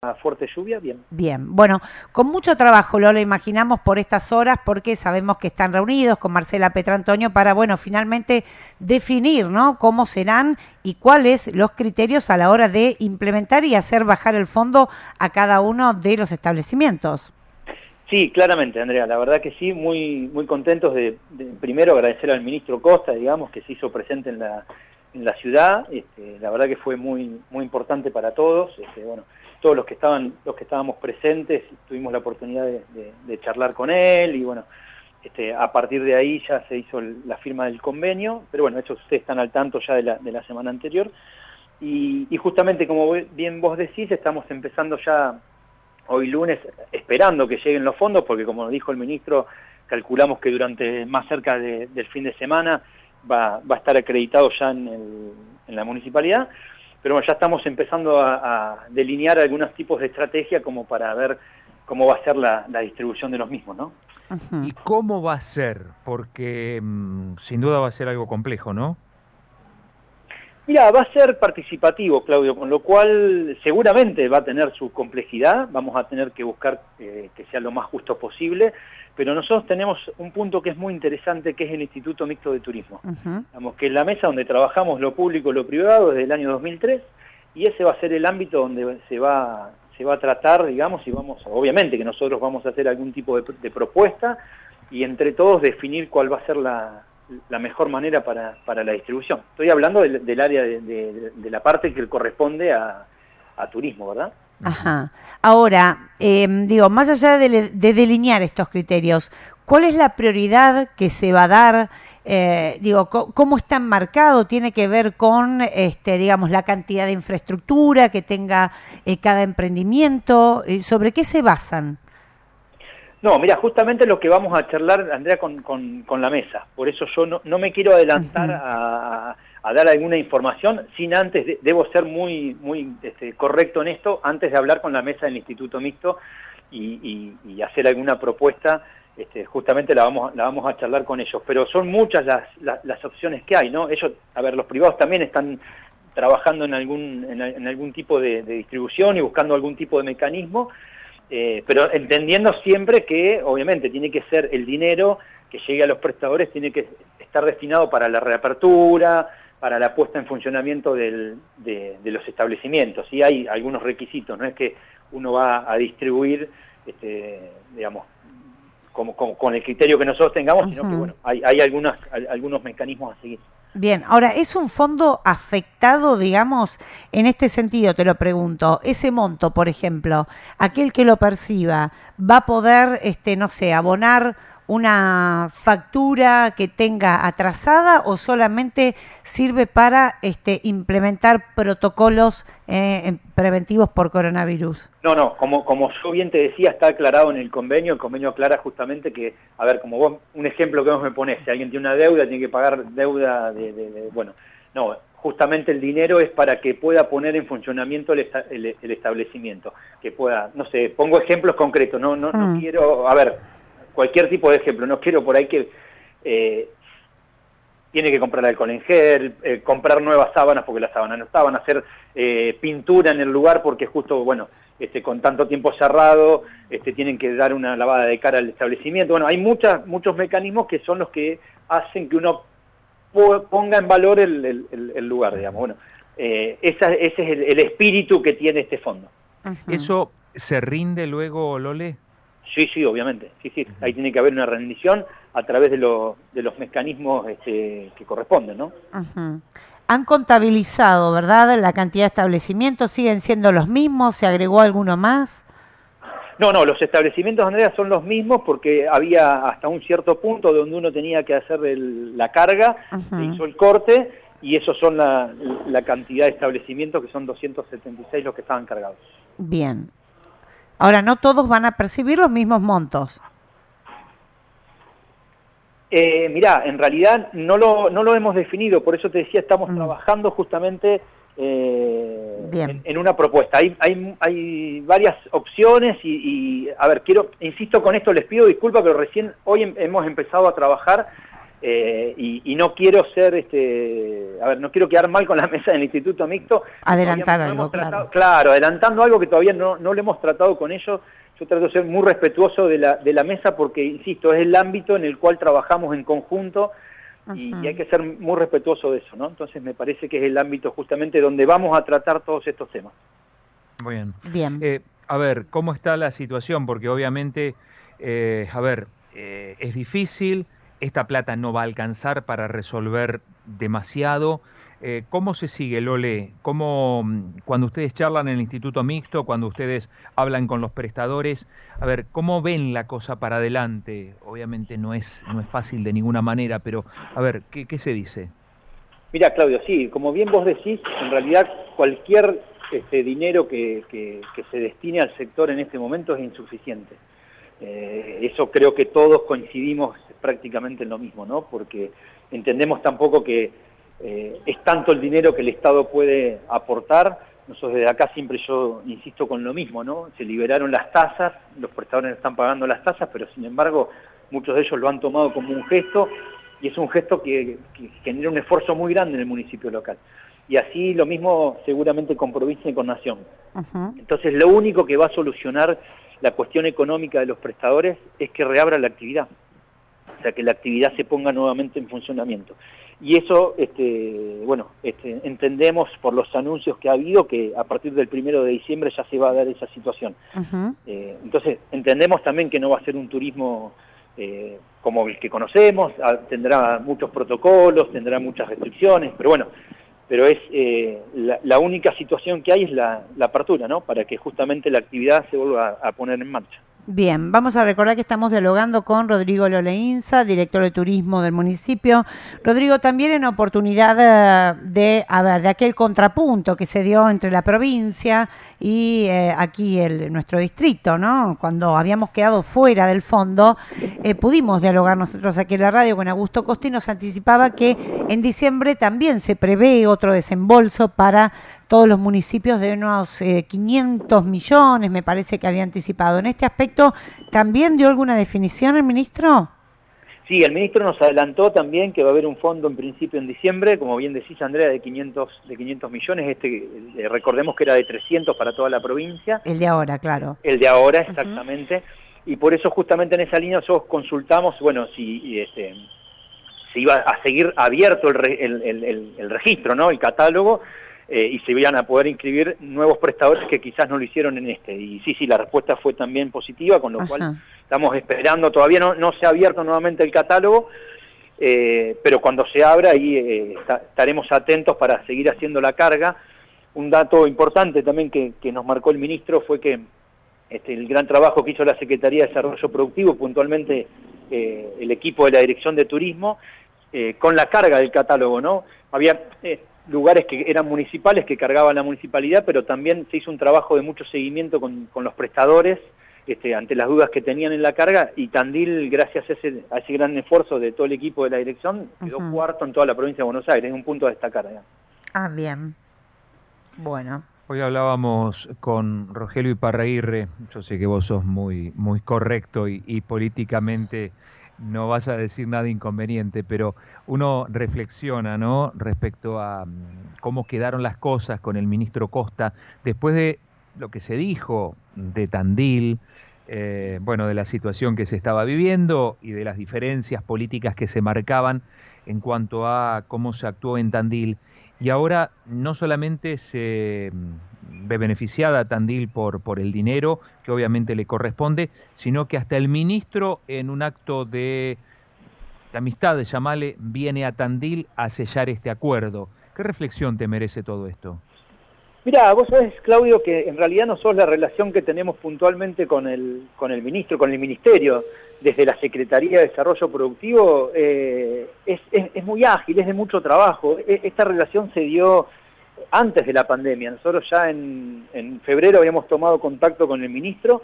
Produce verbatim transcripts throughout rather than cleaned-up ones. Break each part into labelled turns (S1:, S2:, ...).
S1: fuerte lluvia, bien.
S2: Bien, bueno, con mucho trabajo, lo imaginamos por estas horas, porque sabemos que están reunidos con Marcela Petrantonio para, bueno, finalmente definir, ¿no?, cómo serán y cuáles los criterios a la hora de implementar y hacer bajar el fondo a cada uno de los establecimientos.
S1: Sí, claramente, Andrea, la verdad que sí, muy muy contentos de, de primero agradecer al ministro Costa, digamos, que se hizo presente en la, en la ciudad. Este, la verdad que fue muy muy importante para todos. Este, bueno, todos los que estaban los que estábamos presentes tuvimos la oportunidad de, de, de charlar con él y bueno, este, a partir de ahí ya se hizo el, la firma del convenio, pero bueno, eso ustedes están al tanto ya de la, de la semana anterior. Y, y justamente como bien vos decís, estamos empezando ya hoy lunes, esperando que lleguen los fondos, porque como dijo el ministro, calculamos que durante más cerca de, del fin de semana va, va a estar acreditado ya en, el, en la municipalidad, pero bueno, ya estamos empezando a, a delinear algunos tipos de estrategia como para ver cómo va a ser la, la distribución de los mismos, ¿no?
S2: Uh-huh.
S3: ¿Y cómo va a ser? Porque mmm, sin duda va a ser algo complejo, ¿no?
S1: Mira, va a ser participativo, Claudio, con lo cual seguramente va a tener su complejidad, vamos a tener que buscar eh, que sea lo más justo posible, pero nosotros tenemos un punto que es muy interesante, que es el Instituto Mixto de Turismo. Uh-huh. Digamos, que es la mesa donde trabajamos lo público y lo privado desde el año dos mil tres, y ese va a ser el ámbito donde se va, se va a tratar, digamos, y vamos, obviamente que nosotros vamos a hacer algún tipo de, de propuesta, y entre todos definir cuál va a ser la... la mejor manera para, para la distribución. Estoy hablando del, del área de, de, de la parte que corresponde a, a turismo, ¿verdad?
S2: Ajá. Ahora, eh, digo, más allá de, de delinear estos criterios, ¿cuál es la prioridad que se va a dar? Eh, digo, ¿cómo está enmarcado? ¿Tiene que ver con, este, digamos, la cantidad de infraestructura que tenga eh, cada emprendimiento? ¿Sobre qué se basan?
S1: No, mira, justamente lo que vamos a charlar, Andrea, con, con, con la mesa. Por eso yo no, no me quiero adelantar uh-huh. a, a dar alguna información, sin antes, de, debo ser muy, muy este, correcto en esto, antes de hablar con la mesa del Instituto Mixto y, y, y hacer alguna propuesta, este, justamente la vamos, la vamos a charlar con ellos. Pero son muchas las, las, las opciones que hay, ¿no? Ellos, a ver, los privados también están trabajando en algún, en, en algún tipo de, de distribución y buscando algún tipo de mecanismo, Eh, pero entendiendo siempre que obviamente tiene que ser el dinero que llegue a los prestadores, tiene que estar destinado para la reapertura, para la puesta en funcionamiento del, de, de los establecimientos. Y hay algunos requisitos, no es que uno va a distribuir, este, digamos, como, como, con el criterio que nosotros tengamos, sino uh-huh. que bueno, hay, hay algunas, algunos mecanismos a seguir.
S2: Bien, ahora, ¿es un fondo afectado, digamos, en este sentido, te lo pregunto, ese monto, por ejemplo, aquel que lo perciba, va a poder, este, no sé, abonar una factura que tenga atrasada o solamente sirve para este, implementar protocolos eh, preventivos por coronavirus?
S1: No, no, como, como yo bien te decía, está aclarado en el convenio, el convenio aclara justamente que, a ver, como vos, un ejemplo que vos me ponés, si alguien tiene una deuda, tiene que pagar deuda de, de, de bueno, no, justamente el dinero es para que pueda poner en funcionamiento el, esta, el, el establecimiento, que pueda, no sé, pongo ejemplos concretos, no, no, no mm. quiero, a ver, cualquier tipo de ejemplo, no quiero por ahí que eh, tiene que comprar alcohol en gel, eh, comprar nuevas sábanas porque las sábanas no estaban, hacer eh, pintura en el lugar porque justo, bueno, este, con tanto tiempo cerrado, este, tienen que dar una lavada de cara al establecimiento. Bueno, hay muchas, muchos mecanismos que son los que hacen que uno ponga en valor el, el, el lugar, digamos. Bueno, eh, esa, ese es el, el espíritu que tiene este fondo.
S3: Uh-huh. ¿Eso se rinde luego, Lole?
S1: Sí, sí, obviamente. Sí, sí. Ahí tiene que haber una rendición a través de, lo, de los mecanismos este, que corresponden, ¿no?
S2: Uh-huh. Han contabilizado, ¿verdad? La cantidad de establecimientos, ¿siguen siendo los mismos? ¿Se agregó alguno más?
S1: No, no, los establecimientos, Andrea, son los mismos porque había hasta un cierto punto donde uno tenía que hacer el, la carga, uh-huh. se hizo el corte y esos son la, la cantidad de establecimientos que son doscientos setenta y seis los que estaban cargados.
S2: Bien. Ahora, no todos van a percibir los mismos montos.
S1: Eh, mirá, en realidad no lo, no lo hemos definido, por eso te decía, estamos mm. trabajando justamente eh, en, en una propuesta. Hay, hay, hay varias opciones y, y, a ver, quiero, insisto con esto, les pido disculpas, pero recién hoy hemos empezado a trabajar Eh, y, y no quiero ser, este, a ver, no quiero quedar mal con la mesa del Instituto Mixto.
S2: Adelantar
S1: no
S2: algo,
S1: tratado,
S2: claro.
S1: Claro, adelantando algo que todavía no, no lo hemos tratado con ellos. Yo trato de ser muy respetuoso de la, de la mesa porque, insisto, es el ámbito en el cual trabajamos en conjunto y, uh-huh. y hay que ser muy respetuoso de eso, ¿no? Entonces me parece que es el ámbito justamente donde vamos a tratar todos estos temas.
S3: Muy bien.
S2: Bien.
S3: Eh, a ver, ¿cómo está la situación? Porque obviamente, eh, a ver, eh, es difícil. Esta plata no va a alcanzar para resolver demasiado. Eh, ¿Cómo se sigue, Lole? ¿Cómo, cuando ustedes charlan en el Instituto Mixto, cuando ustedes hablan con los prestadores, a ver, cómo ven la cosa para adelante? Obviamente no es, no es fácil de ninguna manera, pero a ver, ¿qué, qué se dice?
S1: Mira, Claudio, sí, como bien vos decís, en realidad cualquier este, dinero que, que, que se destine al sector en este momento es insuficiente. Eh, eso creo que todos coincidimos prácticamente en lo mismo, ¿no? Porque entendemos tampoco que eh, es tanto el dinero que el Estado puede aportar. Nosotros desde acá siempre yo insisto con lo mismo, ¿no? Se liberaron las tasas, los prestadores están pagando las tasas, pero sin embargo muchos de ellos lo han tomado como un gesto y es un gesto que, que genera un esfuerzo muy grande en el municipio local. Y así lo mismo seguramente con provincia y con nación. Uh-huh. Entonces lo único que va a solucionar la cuestión económica de los prestadores es que reabra la actividad, o sea, que la actividad se ponga nuevamente en funcionamiento. Y eso, este, bueno, este, entendemos por los anuncios que ha habido que a partir del primero de diciembre ya se va a dar esa situación. Uh-huh. eh, entonces, entendemos también que no va a ser un turismo eh, como el que conocemos, a, tendrá muchos protocolos, tendrá muchas restricciones, pero bueno, pero es eh, la, la única situación que hay es la, la apertura, ¿no? Para que justamente la actividad se vuelva a, a poner en marcha.
S2: Bien, vamos a recordar que estamos dialogando con Rodrigo Loleinza, director de turismo del municipio. Rodrigo, también en oportunidad de, a ver, de aquel contrapunto que se dio entre la provincia y eh, aquí el, nuestro distrito, ¿no? Cuando habíamos quedado fuera del fondo, eh, pudimos dialogar nosotros aquí en la radio con Augusto Costa y nos anticipaba que en diciembre también se prevé otro desembolso para todos los municipios de unos eh, quinientos millones, me parece que había anticipado. En este aspecto, ¿también dio alguna definición el ministro?
S1: Sí, el ministro nos adelantó también que va a haber un fondo en principio en diciembre, como bien decís, Andrea, de quinientos, de quinientos millones, este eh, recordemos que era de trescientos para toda la provincia.
S2: El de ahora, claro.
S1: El de ahora, exactamente, uh-huh. Y por eso justamente en esa línea nosotros consultamos, bueno, si este, se iba a seguir abierto el, el, el, el, el registro, ¿no? El catálogo, Eh, y se iban a poder inscribir nuevos prestadores que quizás no lo hicieron en este. Y sí, sí, la respuesta fue también positiva, con lo Ajá. cual estamos esperando, todavía no, no se ha abierto nuevamente el catálogo, eh, pero cuando se abra ahí eh, está, estaremos atentos para seguir haciendo la carga. Un dato importante también que, que nos marcó el ministro fue que este, el gran trabajo que hizo la Secretaría de Desarrollo Productivo, puntualmente eh, el equipo de la Dirección de Turismo, eh, con la carga del catálogo, ¿no? Había... Eh, lugares que eran municipales, que cargaban la municipalidad, pero también se hizo un trabajo de mucho seguimiento con, con los prestadores, este, ante las dudas que tenían en la carga, y Tandil, gracias a ese, a ese gran esfuerzo de todo el equipo de la dirección, quedó uh-huh. cuarto en toda la provincia de Buenos Aires, es un punto a destacar. ¿eh?
S2: Ah, bien. Bueno.
S3: Hoy hablábamos con Rogelio Iparraguirre, yo sé que vos sos muy, muy correcto y, y políticamente no vas a decir nada inconveniente, pero uno reflexiona, ¿no?, respecto a um, cómo quedaron las cosas con el ministro Costa después de lo que se dijo de Tandil, eh, bueno, de la situación que se estaba viviendo y de las diferencias políticas que se marcaban en cuanto a cómo se actuó en Tandil. Y ahora no solamente se ve beneficiada Tandil por, por el dinero que obviamente le corresponde, sino que hasta el ministro, en un acto de, de amistad, de llamarle, viene a Tandil a sellar este acuerdo. ¿Qué reflexión te merece todo esto?
S1: Mirá, vos sabés, Claudio, que en realidad nosotros la relación que tenemos puntualmente con el, con el ministro, con el ministerio, desde la Secretaría de Desarrollo Productivo, eh, es, es, es muy ágil, es de mucho trabajo. Esta relación se dio antes de la pandemia. Nosotros ya en, en febrero habíamos tomado contacto con el ministro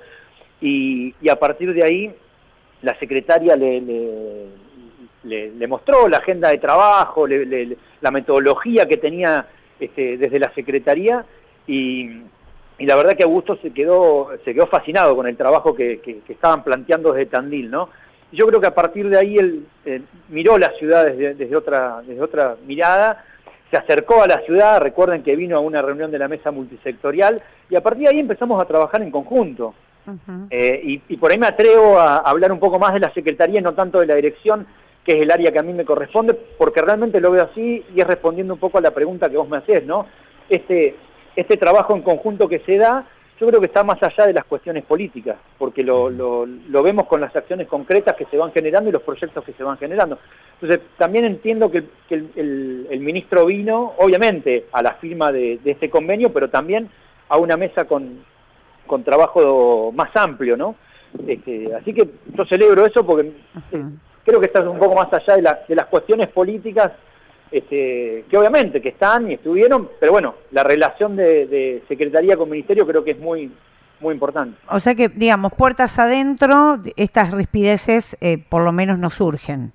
S1: y, y a partir de ahí la secretaria le, le, le, le mostró la agenda de trabajo, le, le, la metodología que tenía este, desde la Secretaría y, y la verdad que Augusto se quedó, se quedó fascinado con el trabajo que, que, que estaban planteando desde Tandil, ¿no? Yo creo que a partir de ahí él eh, miró la ciudad desde, desde, otra, desde otra mirada, se acercó a la ciudad, recuerden que vino a una reunión de la mesa multisectorial, y a partir de ahí empezamos a trabajar en conjunto. Uh-huh. eh, y, y por ahí me atrevo a hablar un poco más de la Secretaría y no tanto de la dirección, que es el área que a mí me corresponde, porque realmente lo veo así y es respondiendo un poco a la pregunta que vos me hacés, ¿no? Este, este trabajo en conjunto que se da, yo creo que está más allá de las cuestiones políticas, porque lo, lo, lo vemos con las acciones concretas que se van generando y los proyectos que se van generando. Entonces, también entiendo que, que el, el, el ministro vino, obviamente, a la firma de, de este convenio, pero también a una mesa con, con trabajo más amplio, ¿no? Este, así que yo celebro eso porque eh, creo que está un poco más allá de, la, de las cuestiones políticas, Este, que obviamente que están y estuvieron, pero bueno, la relación de, de Secretaría con Ministerio creo que es muy muy importante.
S2: O sea que, digamos, puertas adentro, estas rispideces eh, por lo menos no surgen.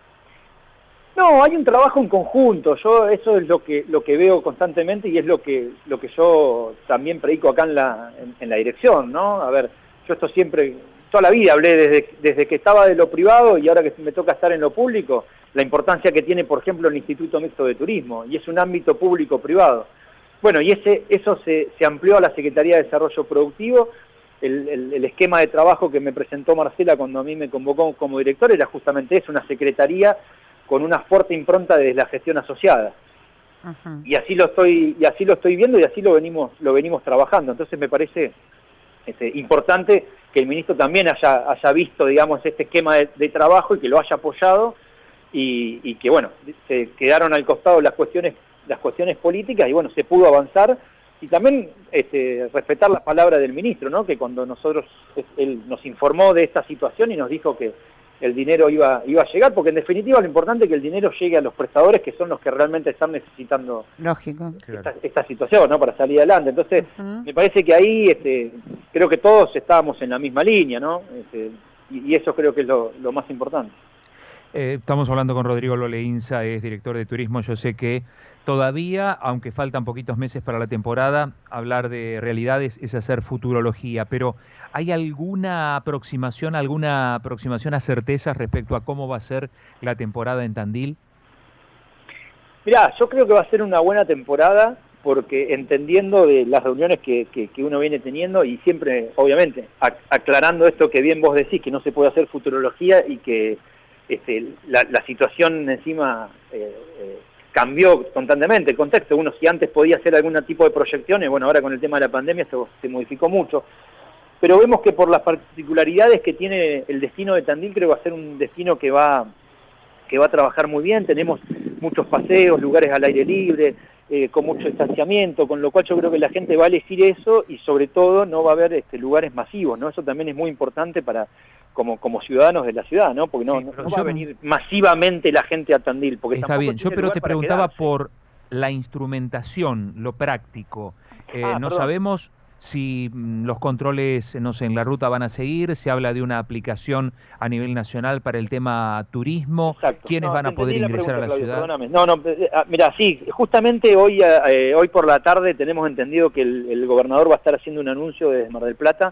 S1: No, hay un trabajo en conjunto, yo eso es lo que lo que veo constantemente y es lo que lo que yo también predico acá en la en, en la dirección, ¿no? A ver, yo esto siempre, toda la vida hablé desde, desde que estaba de lo privado y ahora que me toca estar en lo público, la importancia que tiene, por ejemplo, el Instituto Mixto de Turismo, y es un ámbito público-privado. Bueno, y ese eso se, se amplió a la Secretaría de Desarrollo Productivo. El, el, el esquema de trabajo que me presentó Marcela cuando a mí me convocó como director era justamente eso, una secretaría con una fuerte impronta desde la gestión asociada. Uh-huh. Y así lo estoy y así lo estoy viendo y así lo venimos lo venimos trabajando. Entonces me parece este, importante que el ministro también haya, haya visto, digamos, este esquema de, de trabajo y que lo haya apoyado. Y, y que bueno, se quedaron al costado las cuestiones las cuestiones políticas y bueno, se pudo avanzar y también este, respetar la palabra del ministro, ¿no? Que cuando nosotros, él nos informó de esta situación y nos dijo que el dinero iba, iba a llegar, porque en definitiva lo importante es que el dinero llegue a los prestadores que son los que realmente están necesitando
S2: Lógico.
S1: Esta, esta situación, ¿no? Para salir adelante. Entonces, uh-huh. me parece que ahí este, creo que todos estábamos en la misma línea, ¿no? Este, y, y eso creo que es lo, lo más importante.
S3: Eh, estamos hablando con Rodrigo Loleinza, es director de turismo. Yo sé que todavía, aunque faltan poquitos meses para la temporada, hablar de realidades es hacer futurología, pero ¿hay alguna aproximación, alguna aproximación a certezas respecto a cómo va a ser la temporada en Tandil?
S1: Mirá, yo creo que va a ser una buena temporada porque entendiendo de las reuniones que, que, que uno viene teniendo y siempre, obviamente, ac- aclarando esto que bien vos decís, que no se puede hacer futurología y que Este, la, la situación encima eh, eh, cambió constantemente el contexto. Uno si antes podía hacer algún tipo de proyecciones, bueno, ahora con el tema de la pandemia esto se modificó mucho. Pero vemos que por las particularidades que tiene el destino de Tandil, creo que va a ser un destino que va, que va a trabajar muy bien. Tenemos muchos paseos, lugares al aire libre, eh, con mucho distanciamiento, con lo cual yo creo que la gente va a elegir eso y sobre todo no va a haber este, lugares masivos, ¿no? Eso también es muy importante para como como ciudadanos de la ciudad, ¿no? Porque no, sí, no, no va a venir masivamente la gente a Tandil. Porque
S3: está bien, yo pero te preguntaba por la instrumentación, lo práctico. Eh, ah, no perdón. sabemos si los controles, no sé, en la ruta van a seguir, se habla de una aplicación a nivel nacional para el tema turismo. Exacto. ¿Quiénes no, van a poder ingresar pregunta, a la Claudio, ciudad? Perdóname.
S1: No, no, mira, sí, justamente hoy, eh, hoy por la tarde tenemos entendido que el, el gobernador va a estar haciendo un anuncio desde Mar del Plata,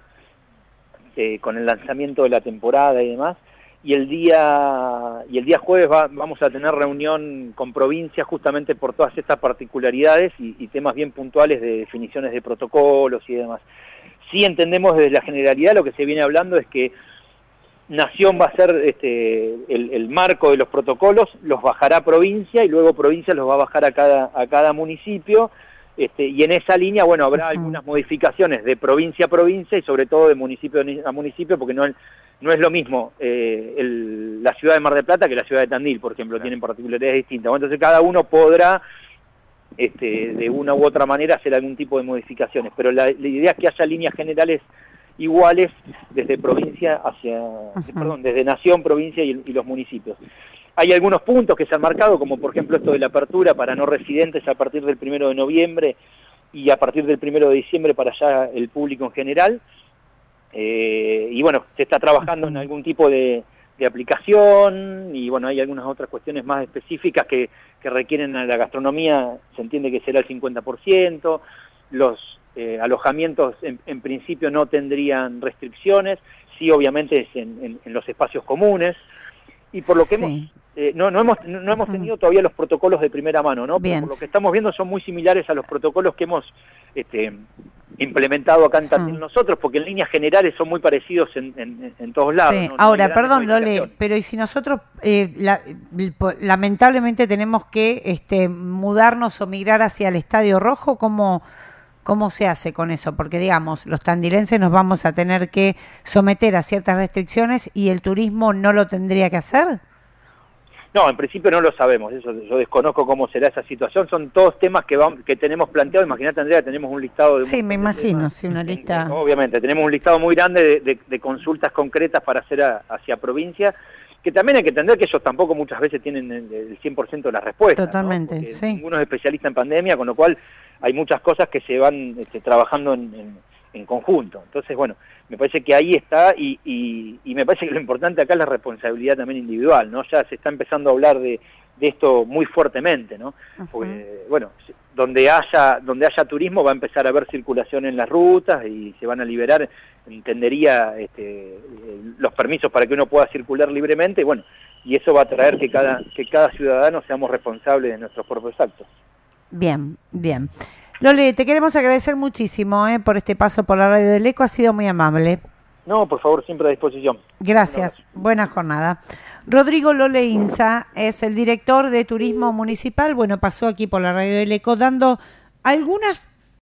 S1: Eh, con el lanzamiento de la temporada y demás, y el día y el día jueves va, vamos a tener reunión con provincias justamente por todas estas particularidades y, y temas bien puntuales de definiciones de protocolos y demás. Sí entendemos desde la generalidad, lo que se viene hablando es que Nación va a ser este, el, el marco de los protocolos, los bajará provincia y luego provincia los va a bajar a cada, a cada municipio. Este, y en esa línea, bueno, habrá uh-huh. algunas modificaciones de provincia a provincia y sobre todo de municipio a municipio, porque no, no es lo mismo eh, el, la ciudad de Mar del Plata que la ciudad de Tandil, por ejemplo, claro. Tienen particularidades distintas. Bueno, entonces cada uno podrá, este, de una u otra manera, hacer algún tipo de modificaciones, pero la, la idea es que haya líneas generales iguales desde provincia hacia, uh-huh. perdón, desde nación, provincia y, y los municipios. Hay algunos puntos que se han marcado, como por ejemplo esto de la apertura para no residentes a partir del primero de noviembre y a partir del primero de diciembre para ya el público en general. Eh, y bueno, se está trabajando en algún tipo de, de aplicación y bueno, hay algunas otras cuestiones más específicas que, que requieren a la gastronomía, se entiende que será el cincuenta por ciento, los eh, alojamientos en, en principio no tendrían restricciones. Sí sí obviamente es en, en, en los espacios comunes, y por lo que
S2: sí.
S1: hemos, eh, no, no hemos no, no hemos tenido todavía los protocolos de primera mano, ¿no? Pero por lo que estamos viendo son muy similares a los protocolos que hemos este, implementado acá en Tandil nosotros, porque en líneas generales son muy parecidos en, en, en todos lados.
S2: Sí.
S1: ¿no?
S2: Ahora,
S1: no
S2: perdón, Lole, pero y si nosotros eh, la, lamentablemente tenemos que este, mudarnos o migrar hacia el Estadio Rojo, ¿cómo, ¿cómo se hace con eso? Porque, digamos, los tandilenses nos vamos a tener que someter a ciertas restricciones y el turismo no lo tendría que hacer.
S1: No, en principio no lo sabemos, eso yo desconozco cómo será esa situación, son todos temas que vamos, que tenemos planteados. Imagínate, Andrea, tenemos un listado de...
S2: Sí, me imagino, sí, una lista...
S1: En, en, obviamente, tenemos un listado muy grande de, de, de consultas concretas para hacer a, hacia provincia, que también hay que entender que ellos tampoco muchas veces tienen el, el cien por ciento de las respuestas.
S2: Totalmente,
S1: ¿no?
S2: sí.
S1: Ninguno es especialista en pandemia, con lo cual hay muchas cosas que se van este, trabajando en, en, en conjunto. Entonces, bueno, me parece que ahí está, y, y, y me parece que lo importante acá es la responsabilidad también individual, ¿no? Ya se está empezando a hablar de, de esto muy fuertemente, ¿no? Porque, bueno, donde haya, donde haya turismo va a empezar a haber circulación en las rutas y se van a liberar, entendería, este, los permisos para que uno pueda circular libremente, y bueno, y eso va a traer que cada, que cada ciudadano seamos responsables de nuestros propios actos.
S2: Bien, bien. Lole, te queremos agradecer muchísimo eh, por este paso por la Radio del Eco, ha sido muy amable.
S1: No, por favor, siempre a disposición.
S2: Gracias, buena jornada. Rodrigo Lole Inza es el director de Turismo Municipal, bueno, pasó aquí por la Radio del Eco dando algunas